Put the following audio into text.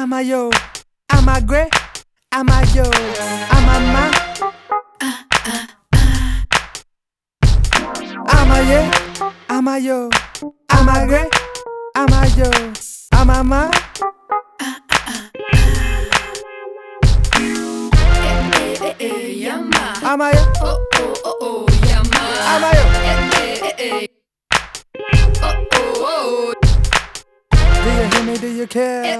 I'm a yo, I'm a great, I'm a yo, I'm a ma. I'm a yeah, I'm a yo, I'm a great, I'm a yo, I'm a ma. I'm a yo, Oh oh oh oh, yama. I'm a yo. Oh oh oh. Do you hear me? Do you care?